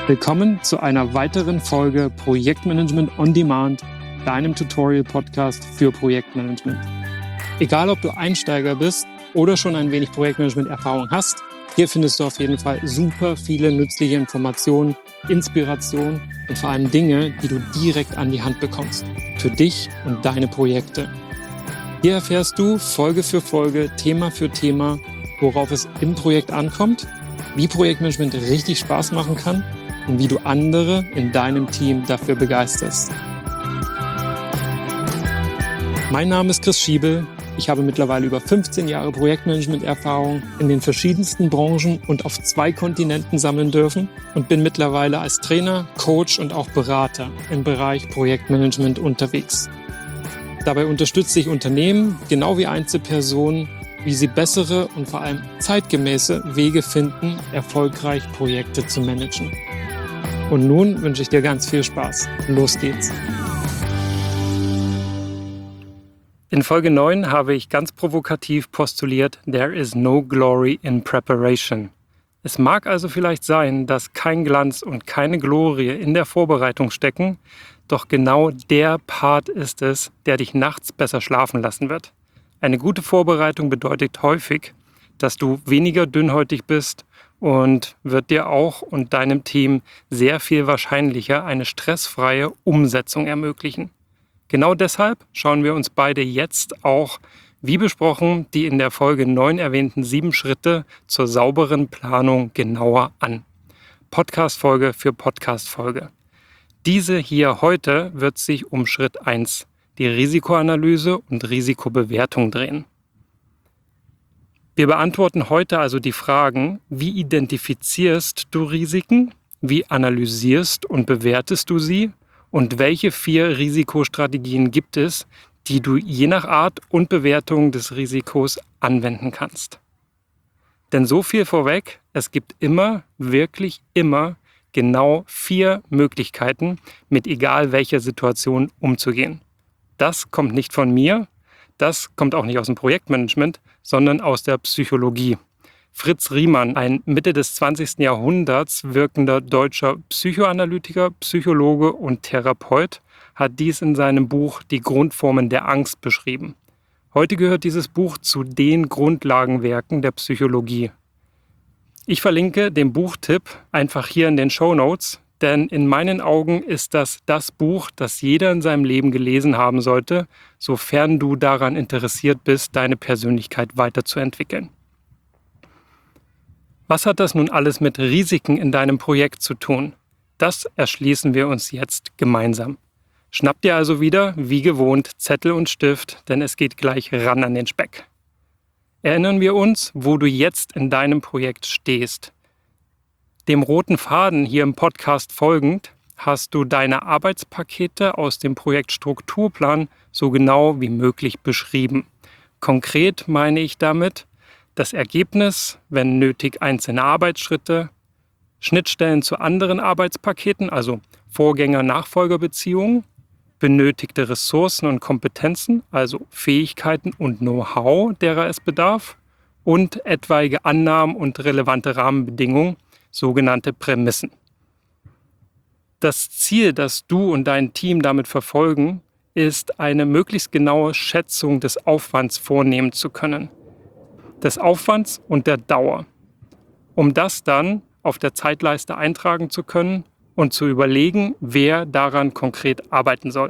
Willkommen zu einer weiteren Folge Projektmanagement on Demand, deinem Tutorial-Podcast für Projektmanagement. Egal, ob du Einsteiger bist oder schon ein wenig Projektmanagement-Erfahrung hast, hier findest du auf jeden Fall super viele nützliche Informationen, Inspiration und vor allem Dinge, die du direkt an die Hand bekommst, für dich und deine Projekte. Hier erfährst du Folge für Folge, Thema für Thema, worauf es im Projekt ankommt, wie Projektmanagement richtig Spaß machen kann und wie du andere in deinem Team dafür begeisterst. Mein Name ist Chris Schiebel. Ich habe mittlerweile über 15 Jahre Projektmanagement-Erfahrung in den verschiedensten Branchen und auf 2 Kontinenten sammeln dürfen und bin mittlerweile als Trainer, Coach und auch Berater im Bereich Projektmanagement unterwegs. Dabei unterstütze ich Unternehmen, genau wie Einzelpersonen, wie sie bessere und vor allem zeitgemäße Wege finden, erfolgreich Projekte zu managen. Und nun wünsche ich dir ganz viel Spaß. Los geht's! In Folge 9 habe ich ganz provokativ postuliert, There is no glory in preparation. Es mag also vielleicht sein, dass kein Glanz und keine Glorie in der Vorbereitung stecken, doch genau der Part ist es, der dich nachts besser schlafen lassen wird. Eine gute Vorbereitung bedeutet häufig, dass du weniger dünnhäutig bist und wird dir auch und deinem Team sehr viel wahrscheinlicher eine stressfreie Umsetzung ermöglichen. Genau deshalb schauen wir uns beide jetzt auch, wie besprochen, die in der Folge 9 erwähnten 7 Schritte zur sauberen Planung genauer an. Podcast-Folge für Podcast-Folge. Diese hier heute wird sich um Schritt 1, die Risikoanalyse und Risikobewertung drehen. Wir beantworten heute also die Fragen, wie identifizierst du Risiken, wie analysierst und bewertest du sie und welche 4 Risikostrategien gibt es, die du je nach Art und Bewertung des Risikos anwenden kannst. Denn so viel vorweg, es gibt immer, wirklich immer, genau 4 Möglichkeiten, mit egal welcher Situation umzugehen. Das kommt nicht von mir, das kommt auch nicht aus dem Projektmanagement, sondern aus der Psychologie. Fritz Riemann, ein Mitte des 20. Jahrhunderts wirkender deutscher Psychoanalytiker, Psychologe und Therapeut, hat dies in seinem Buch Die Grundformen der Angst beschrieben. Heute gehört dieses Buch zu den Grundlagenwerken der Psychologie. Ich verlinke den Buchtipp einfach hier in den Shownotes, denn in meinen Augen ist das Buch, das jeder in seinem Leben gelesen haben sollte, sofern du daran interessiert bist, deine Persönlichkeit weiterzuentwickeln. Was hat das nun alles mit Risiken in deinem Projekt zu tun? Das erschließen wir uns jetzt gemeinsam. Schnapp dir also wieder, wie gewohnt, Zettel und Stift, denn es geht gleich ran an den Speck. Erinnern wir uns, wo du jetzt in deinem Projekt stehst. Dem roten Faden hier im Podcast folgend hast du deine Arbeitspakete aus dem Projektstrukturplan so genau wie möglich beschrieben. Konkret meine ich damit das Ergebnis, wenn nötig einzelne Arbeitsschritte, Schnittstellen zu anderen Arbeitspaketen, also Vorgänger-Nachfolger-Beziehungen, benötigte Ressourcen und Kompetenzen, also Fähigkeiten und Know-how, derer es bedarf, und etwaige Annahmen und relevante Rahmenbedingungen, sogenannte Prämissen. Das Ziel, das du und dein Team damit verfolgen, ist, eine möglichst genaue Schätzung des Aufwands vornehmen zu können. Des Aufwands und der Dauer. Um das dann auf der Zeitleiste eintragen zu können und zu überlegen, wer daran konkret arbeiten soll.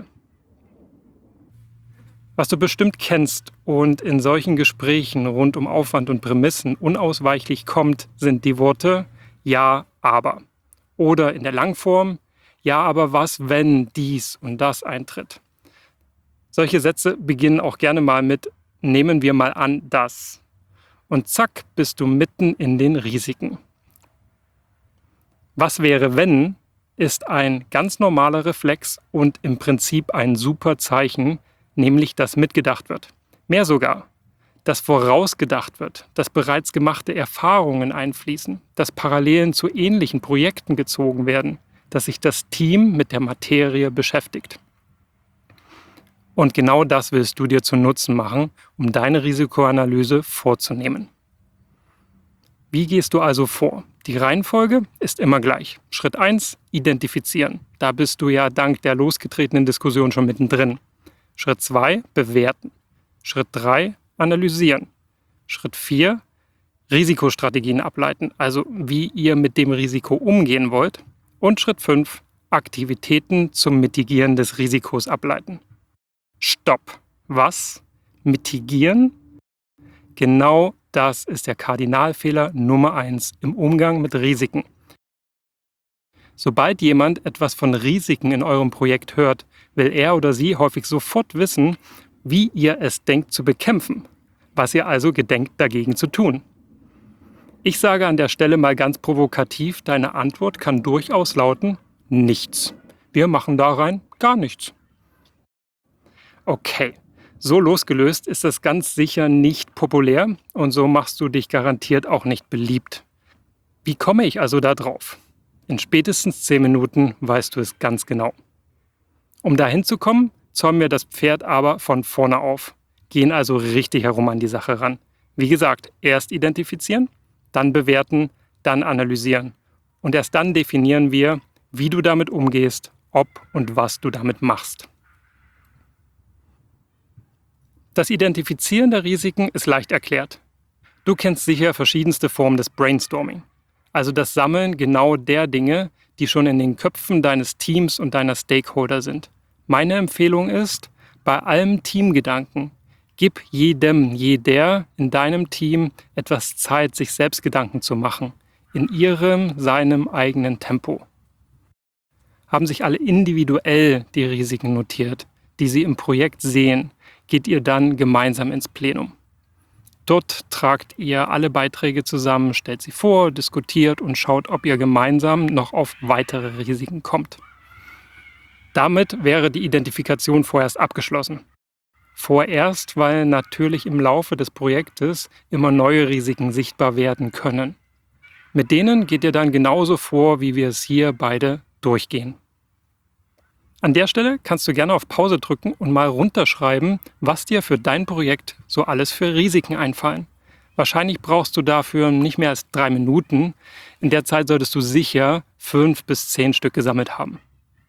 Was du bestimmt kennst und in solchen Gesprächen rund um Aufwand und Prämissen unausweichlich kommt, sind die Worte ja, aber. Oder in der Langform, ja, aber was, wenn dies und das eintritt. Solche Sätze beginnen auch gerne mal mit, nehmen wir mal an, das. Und zack, bist du mitten in den Risiken. Was wäre, wenn, ist ein ganz normaler Reflex und im Prinzip ein super Zeichen, nämlich dass mitgedacht wird. Mehr sogar. Dass vorausgedacht wird, dass bereits gemachte Erfahrungen einfließen, dass Parallelen zu ähnlichen Projekten gezogen werden, dass sich das Team mit der Materie beschäftigt. Und genau das willst du dir zu Nutzen machen, um deine Risikoanalyse vorzunehmen. Wie gehst du also vor? Die Reihenfolge ist immer gleich. Schritt 1, identifizieren. Da bist du ja dank der losgetretenen Diskussion schon mittendrin. Schritt 2, bewerten. Schritt 3, analysieren. Schritt 4, Risikostrategien ableiten, also wie ihr mit dem Risiko umgehen wollt. Und Schritt 5, Aktivitäten zum Mitigieren des Risikos ableiten. Stopp! Was? Mitigieren? Genau das ist der Kardinalfehler Nummer 1 im Umgang mit Risiken. Sobald jemand etwas von Risiken in eurem Projekt hört, will er oder sie häufig sofort wissen, wie ihr es denkt zu bekämpfen, was ihr also gedenkt dagegen zu tun. Ich sage an der Stelle mal ganz provokativ, deine Antwort kann durchaus lauten, nichts. Wir machen da rein gar nichts. Okay, so losgelöst ist das ganz sicher nicht populär und so machst du dich garantiert auch nicht beliebt. Wie komme ich also da drauf? In spätestens 10 Minuten weißt du es ganz genau. Um dahin zu kommen, zäumen wir das Pferd aber von vorne auf, gehen also richtig herum an die Sache ran. Wie gesagt, erst identifizieren, dann bewerten, dann analysieren. Und erst dann definieren wir, wie du damit umgehst, ob und was du damit machst. Das Identifizieren der Risiken ist leicht erklärt. Du kennst sicher verschiedenste Formen des Brainstorming, also das Sammeln genau der Dinge, die schon in den Köpfen deines Teams und deiner Stakeholder sind. Meine Empfehlung ist, bei allem Teamgedanken, gib jedem, jeder in deinem Team etwas Zeit, sich selbst Gedanken zu machen, in seinem eigenen Tempo. Haben sich alle individuell die Risiken notiert, die sie im Projekt sehen, geht ihr dann gemeinsam ins Plenum. Dort tragt ihr alle Beiträge zusammen, stellt sie vor, diskutiert und schaut, ob ihr gemeinsam noch auf weitere Risiken kommt. Damit wäre die Identifikation vorerst abgeschlossen. Vorerst, weil natürlich im Laufe des Projektes immer neue Risiken sichtbar werden können. Mit denen geht ihr dann genauso vor, wie wir es hier beide durchgehen. An der Stelle kannst du gerne auf Pause drücken und mal runterschreiben, was dir für dein Projekt so alles für Risiken einfallen. Wahrscheinlich brauchst du dafür nicht mehr als 3 Minuten. In der Zeit solltest du sicher 5 bis 10 Stück gesammelt haben.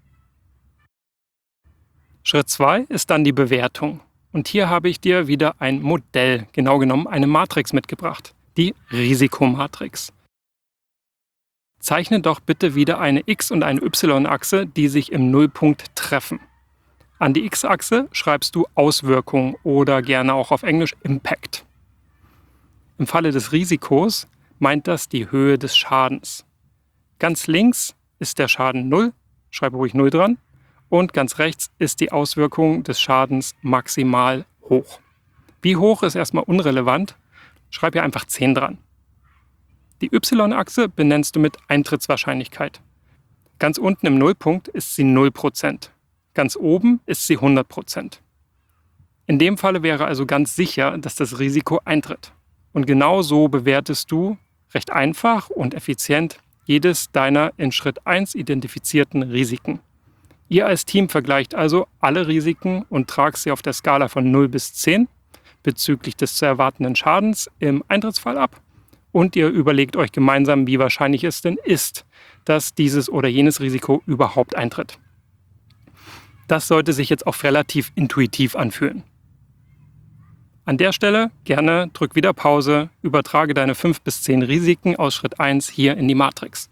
Schritt 2 ist dann die Bewertung. Und hier habe ich dir wieder ein Modell, genau genommen eine Matrix mitgebracht, die Risikomatrix. Zeichne doch bitte wieder eine X- und eine Y-Achse, die sich im Nullpunkt treffen. An die X-Achse schreibst du Auswirkung oder gerne auch auf Englisch Impact. Im Falle des Risikos meint das die Höhe des Schadens. Ganz links ist der Schaden 0, schreibe ruhig 0 dran, und ganz rechts ist die Auswirkung des Schadens maximal hoch. Wie hoch ist erstmal unrelevant, schreib hier einfach 10 dran. Die Y-Achse benennst du mit Eintrittswahrscheinlichkeit. Ganz unten im Nullpunkt ist sie 0%. Ganz oben ist sie 100%. In dem Falle wäre also ganz sicher, dass das Risiko eintritt. Und genau so bewertest du recht einfach und effizient jedes deiner in Schritt 1 identifizierten Risiken. Ihr als Team vergleicht also alle Risiken und tragt sie auf der Skala von 0 bis 10 bezüglich des zu erwartenden Schadens im Eintrittsfall ab. Und ihr überlegt euch gemeinsam, wie wahrscheinlich es denn ist, dass dieses oder jenes Risiko überhaupt eintritt. Das sollte sich jetzt auch relativ intuitiv anfühlen. An der Stelle gerne drück wieder Pause, übertrage deine 5 bis 10 Risiken aus Schritt 1 hier in die Matrix.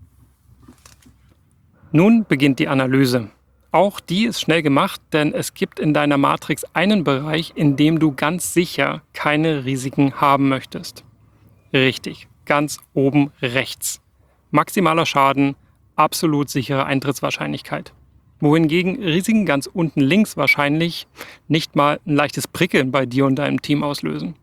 Nun beginnt die Analyse. Auch die ist schnell gemacht, denn es gibt in deiner Matrix einen Bereich, in dem du ganz sicher keine Risiken haben möchtest. Richtig, ganz oben rechts. Maximaler Schaden, absolut sichere Eintrittswahrscheinlichkeit. Wohingegen Risiken ganz unten links wahrscheinlich nicht mal ein leichtes Prickeln bei dir und deinem Team auslösen.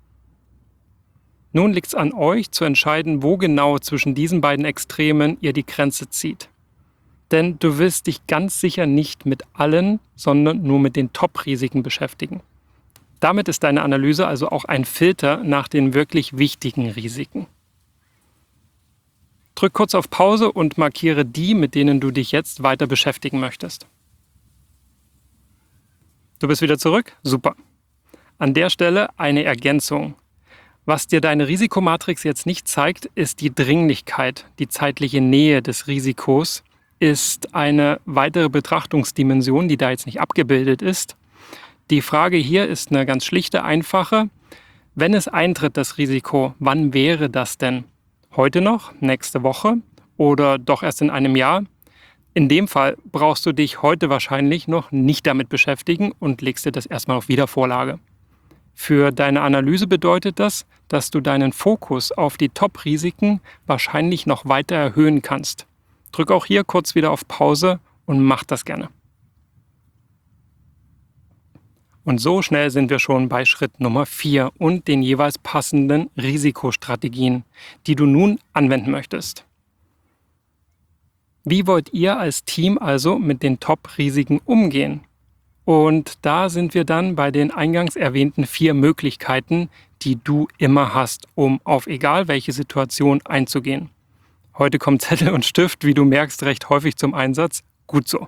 Nun liegt es an euch zu entscheiden, wo genau zwischen diesen beiden Extremen ihr die Grenze zieht. Denn du wirst dich ganz sicher nicht mit allen, sondern nur mit den Top-Risiken beschäftigen. Damit ist deine Analyse also auch ein Filter nach den wirklich wichtigen Risiken. Drück kurz auf Pause und markiere die, mit denen du dich jetzt weiter beschäftigen möchtest. Du bist wieder zurück? Super. An der Stelle eine Ergänzung. Was dir deine Risikomatrix jetzt nicht zeigt, ist die Dringlichkeit. Die zeitliche Nähe des Risikos ist eine weitere Betrachtungsdimension, die da jetzt nicht abgebildet ist. Die Frage hier ist eine ganz schlichte, einfache. Wenn es eintritt, das Risiko, wann wäre das denn? Heute noch, nächste Woche oder doch erst in einem Jahr? In dem Fall brauchst du dich heute wahrscheinlich noch nicht damit beschäftigen und legst dir das erstmal auf Wiedervorlage. Für deine Analyse bedeutet das, dass du deinen Fokus auf die Top-Risiken wahrscheinlich noch weiter erhöhen kannst. Drück auch hier kurz wieder auf Pause und mach das gerne. Und so schnell sind wir schon bei Schritt Nummer 4 und den jeweils passenden Risikostrategien, die du nun anwenden möchtest. Wie wollt ihr als Team also mit den Top-Risiken umgehen? Und da sind wir dann bei den eingangs erwähnten 4 Möglichkeiten, die du immer hast, um auf egal welche Situation einzugehen. Heute kommt Zettel und Stift, wie du merkst, recht häufig zum Einsatz. Gut so.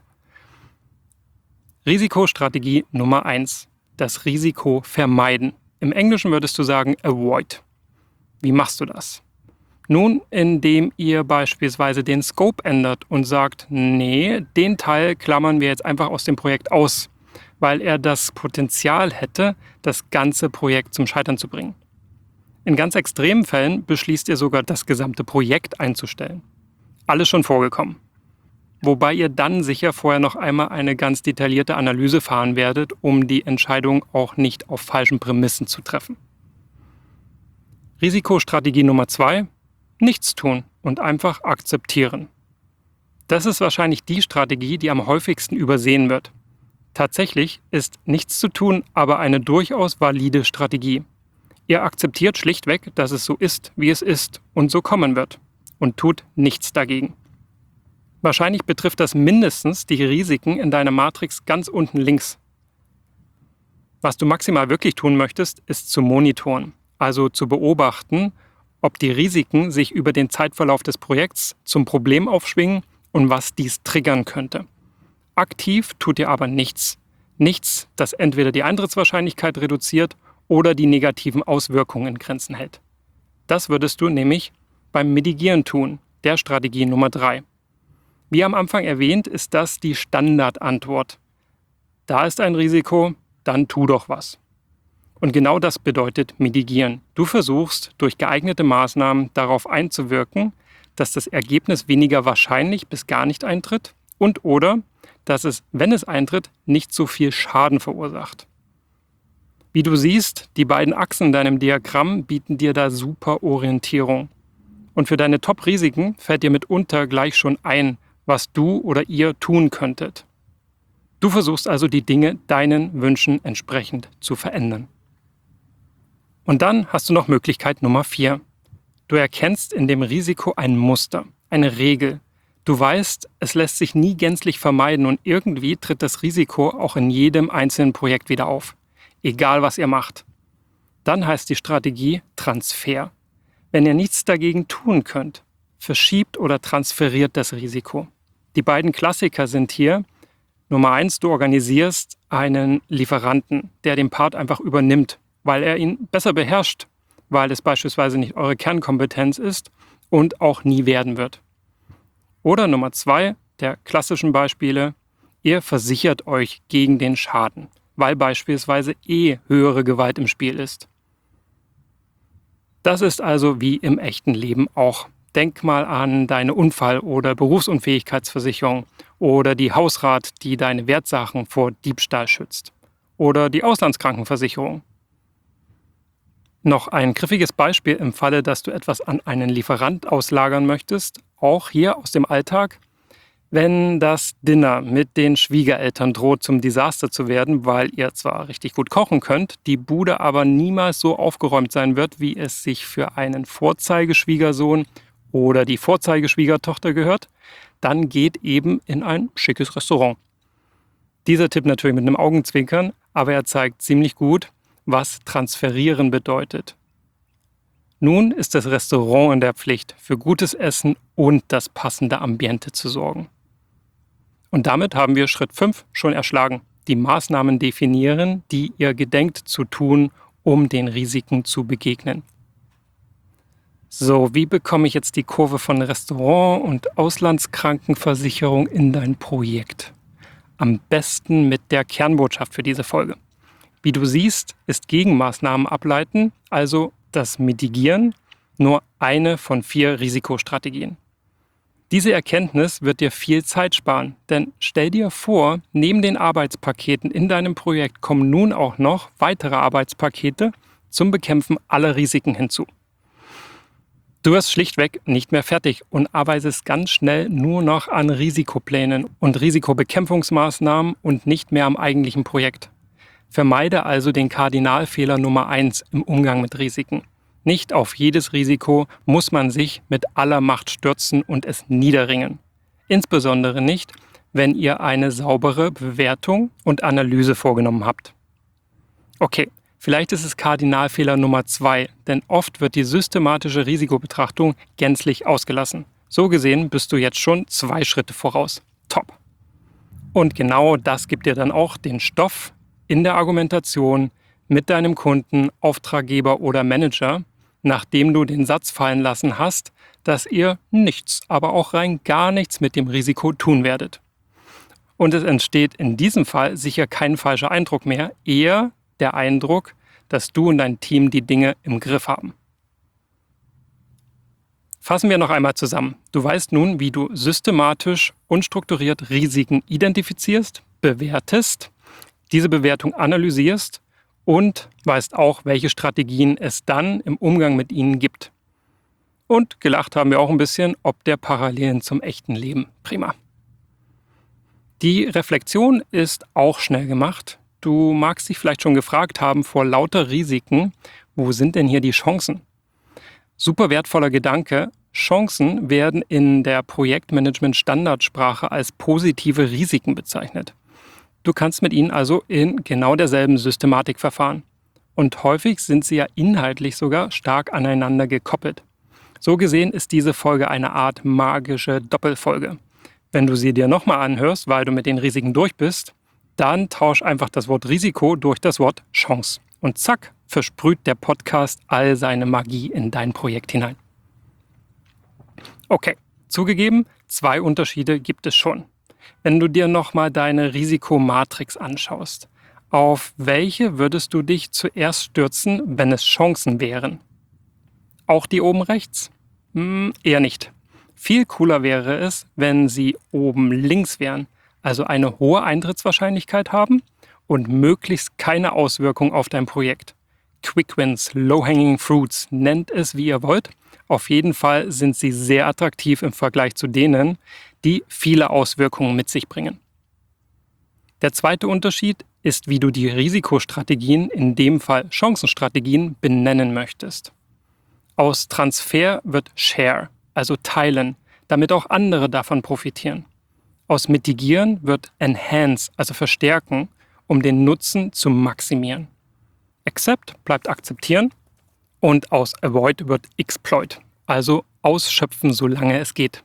Risikostrategie Nummer 1. Das Risiko vermeiden. Im Englischen würdest du sagen avoid. Wie machst du das? Nun, indem ihr beispielsweise den Scope ändert und sagt, nee, den Teil klammern wir jetzt einfach aus dem Projekt aus, weil er das Potenzial hätte, das ganze Projekt zum Scheitern zu bringen. In ganz extremen Fällen beschließt ihr sogar, das gesamte Projekt einzustellen. Alles schon vorgekommen. Wobei ihr dann sicher vorher noch einmal eine ganz detaillierte Analyse fahren werdet, um die Entscheidung auch nicht auf falschen Prämissen zu treffen. Risikostrategie Nummer 2: Nichts tun und einfach akzeptieren. Das ist wahrscheinlich die Strategie, die am häufigsten übersehen wird. Tatsächlich ist nichts zu tun aber eine durchaus valide Strategie. Ihr akzeptiert schlichtweg, dass es so ist, wie es ist und so kommen wird und tut nichts dagegen. Wahrscheinlich betrifft das mindestens die Risiken in deiner Matrix ganz unten links. Was du maximal wirklich tun möchtest, ist zu monitoren, also zu beobachten, ob die Risiken sich über den Zeitverlauf des Projekts zum Problem aufschwingen und was dies triggern könnte. Aktiv tut ihr aber nichts. Nichts, das entweder die Eintrittswahrscheinlichkeit reduziert oder die negativen Auswirkungen in Grenzen hält. Das würdest du nämlich beim Mitigieren tun, der Strategie Nummer 3. Wie am Anfang erwähnt, ist das die Standardantwort. Da ist ein Risiko, dann tu doch was. Und genau das bedeutet Mitigieren. Du versuchst durch geeignete Maßnahmen darauf einzuwirken, dass das Ergebnis weniger wahrscheinlich bis gar nicht eintritt und oder dass es, wenn es eintritt, nicht so viel Schaden verursacht. Wie du siehst, die beiden Achsen in deinem Diagramm bieten dir da super Orientierung. Und für deine Top-Risiken fällt dir mitunter gleich schon ein, was du oder ihr tun könntet. Du versuchst also die Dinge deinen Wünschen entsprechend zu verändern. Und dann hast du noch Möglichkeit Nummer 4. Du erkennst in dem Risiko ein Muster, eine Regel. Du weißt, es lässt sich nie gänzlich vermeiden und irgendwie tritt das Risiko auch in jedem einzelnen Projekt wieder auf. Egal was ihr macht. Dann heißt die Strategie Transfer. Wenn ihr nichts dagegen tun könnt, verschiebt oder transferiert das Risiko. Die beiden Klassiker sind hier: Nummer 1, du organisierst einen Lieferanten, der den Part einfach übernimmt, weil er ihn besser beherrscht, weil es beispielsweise nicht eure Kernkompetenz ist und auch nie werden wird. Oder Nummer 2, der klassischen Beispiele, ihr versichert euch gegen den Schaden, weil beispielsweise höhere Gewalt im Spiel ist. Das ist also wie im echten Leben auch. Denk mal an deine Unfall- oder Berufsunfähigkeitsversicherung oder die Hausrat, die deine Wertsachen vor Diebstahl schützt. Oder die Auslandskrankenversicherung. Noch ein griffiges Beispiel im Falle, dass du etwas an einen Lieferant auslagern möchtest, auch hier aus dem Alltag. Wenn das Dinner mit den Schwiegereltern droht zum Desaster zu werden, weil ihr zwar richtig gut kochen könnt, die Bude aber niemals so aufgeräumt sein wird, wie es sich für einen Vorzeigeschwiegersohn oder die Vorzeigeschwiegertochter gehört, dann geht eben in ein schickes Restaurant. Dieser Tipp natürlich mit einem Augenzwinkern, aber er zeigt ziemlich gut, was transferieren bedeutet. Nun ist das Restaurant in der Pflicht, für gutes Essen und das passende Ambiente zu sorgen. Und damit haben wir Schritt 5 schon erschlagen. Die Maßnahmen definieren, die ihr gedenkt zu tun, um den Risiken zu begegnen. So, wie bekomme ich jetzt die Kurve von Restaurant und Auslandskrankenversicherung in dein Projekt? Am besten mit der Kernbotschaft für diese Folge. Wie du siehst, ist Gegenmaßnahmen ableiten, also das Mitigieren, nur eine von 4 Risikostrategien. Diese Erkenntnis wird dir viel Zeit sparen, denn stell dir vor, neben den Arbeitspaketen in deinem Projekt kommen nun auch noch weitere Arbeitspakete zum Bekämpfen aller Risiken hinzu. Du wirst schlichtweg nicht mehr fertig und arbeitest ganz schnell nur noch an Risikoplänen und Risikobekämpfungsmaßnahmen und nicht mehr am eigentlichen Projekt. Vermeide also den Kardinalfehler Nummer 1 im Umgang mit Risiken. Nicht auf jedes Risiko muss man sich mit aller Macht stürzen und es niederringen. Insbesondere nicht, wenn ihr eine saubere Bewertung und Analyse vorgenommen habt. Okay, vielleicht ist es Kardinalfehler Nummer 2, denn oft wird die systematische Risikobetrachtung gänzlich ausgelassen. So gesehen bist du jetzt schon 2 Schritte voraus. Top! Und genau das gibt dir dann auch den Stoff in der Argumentation mit deinem Kunden, Auftraggeber oder Manager, nachdem du den Satz fallen lassen hast, dass ihr nichts, aber auch rein gar nichts mit dem Risiko tun werdet. Und es entsteht in diesem Fall sicher kein falscher Eindruck mehr, eher der Eindruck, dass du und dein Team die Dinge im Griff haben. Fassen wir noch einmal zusammen. Du weißt nun, wie du systematisch und strukturiert Risiken identifizierst, bewertest, diese Bewertung analysierst und weißt auch, welche Strategien es dann im Umgang mit ihnen gibt. Und gelacht haben wir auch ein bisschen, ob der Parallelen zum echten Leben. Prima. Die Reflexion ist auch schnell gemacht. Du magst dich vielleicht schon gefragt haben, vor lauter Risiken, wo sind denn hier die Chancen? Super wertvoller Gedanke. Chancen werden in der Projektmanagement-Standardsprache als positive Risiken bezeichnet. Du kannst mit ihnen also in genau derselben Systematik verfahren. Und häufig sind sie ja inhaltlich sogar stark aneinander gekoppelt. So gesehen ist diese Folge eine Art magische Doppelfolge. Wenn du sie dir nochmal anhörst, weil du mit den Risiken durch bist, dann tausch einfach das Wort Risiko durch das Wort Chance. Und zack, versprüht der Podcast all seine Magie in dein Projekt hinein. Okay, zugegeben, 2 Unterschiede gibt es schon. Wenn du dir nochmal deine Risikomatrix anschaust, auf welche würdest du dich zuerst stürzen, wenn es Chancen wären? Auch die oben rechts? Eher nicht. Viel cooler wäre es, wenn sie oben links wären, also eine hohe Eintrittswahrscheinlichkeit haben und möglichst keine Auswirkung auf dein Projekt. Quick Wins, Low-Hanging Fruits, nennt es wie ihr wollt. Auf jeden Fall sind sie sehr attraktiv im Vergleich zu denen, die viele Auswirkungen mit sich bringen. Der zweite Unterschied ist, wie du die Risikostrategien, in dem Fall Chancenstrategien, benennen möchtest. Aus Transfer wird Share, also teilen, damit auch andere davon profitieren. Aus Mitigieren wird Enhance, also verstärken, um den Nutzen zu maximieren. Accept bleibt akzeptieren und aus Avoid wird Exploit, also ausschöpfen, solange es geht.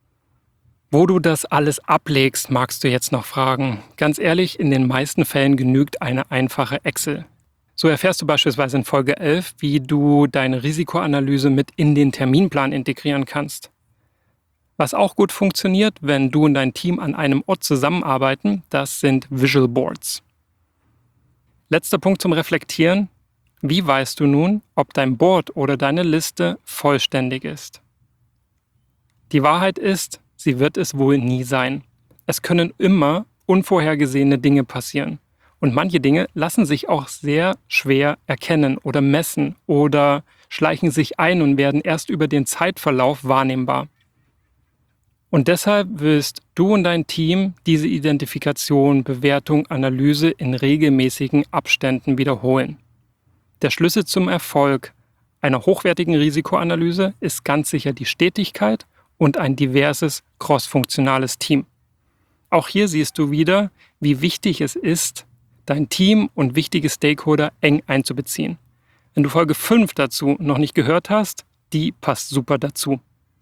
Wo du das alles ablegst, magst du jetzt noch fragen. Ganz ehrlich, in den meisten Fällen genügt eine einfache Excel. So erfährst du beispielsweise in Folge 11, wie du deine Risikoanalyse mit in den Terminplan integrieren kannst. Was auch gut funktioniert, wenn du und dein Team an einem Ort zusammenarbeiten, das sind Visual Boards. Letzter Punkt zum Reflektieren. Wie weißt du nun, ob dein Board oder deine Liste vollständig ist? Die Wahrheit ist, sie wird es wohl nie sein. Es können immer unvorhergesehene Dinge passieren. Und manche Dinge lassen sich auch sehr schwer erkennen oder messen oder schleichen sich ein und werden erst über den Zeitverlauf wahrnehmbar. Und deshalb willst du und dein Team diese Identifikation, Bewertung, Analyse in regelmäßigen Abständen wiederholen. Der Schlüssel zum Erfolg einer hochwertigen Risikoanalyse ist ganz sicher die Stetigkeit und ein diverses, crossfunktionales Team. Auch hier siehst du wieder, wie wichtig es ist, dein Team und wichtige Stakeholder eng einzubeziehen. Wenn du Folge 5 dazu noch nicht gehört hast, die passt super dazu.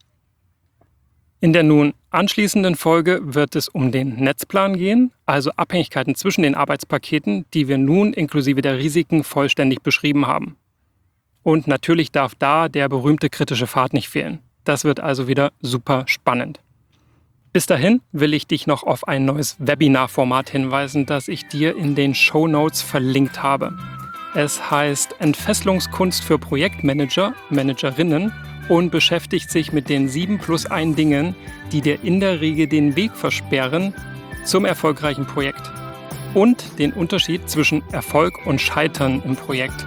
In der nun anschließenden Folge wird es um den Netzplan gehen, also Abhängigkeiten zwischen den Arbeitspaketen, die wir nun inklusive der Risiken vollständig beschrieben haben. Und natürlich darf da der berühmte kritische Pfad nicht fehlen. Das wird also wieder super spannend. Bis dahin will ich dich noch auf ein neues Webinar-Format hinweisen, das ich dir in den Shownotes verlinkt habe. Es heißt Entfesselungskunst für Projektmanager, Managerinnen und beschäftigt sich mit den 7+1 Dingen, die dir in der Regel den Weg versperren zum erfolgreichen Projekt und den Unterschied zwischen Erfolg und Scheitern im Projekt.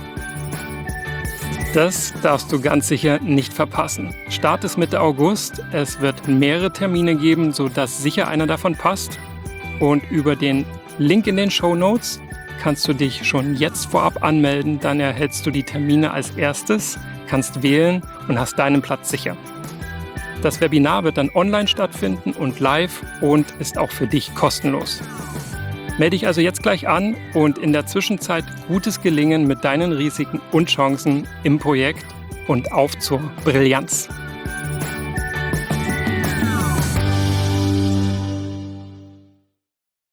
Das darfst du ganz sicher nicht verpassen. Start ist Mitte August. Es wird mehrere Termine geben, sodass sicher einer davon passt. Und über den Link in den Shownotes kannst du dich schon jetzt vorab anmelden. Dann erhältst du die Termine als erstes, kannst wählen und hast deinen Platz sicher. Das Webinar wird dann online stattfinden und live und ist auch für dich kostenlos. Melde dich also jetzt gleich an und in der Zwischenzeit gutes Gelingen mit deinen Risiken und Chancen im Projekt und auf zur Brillanz.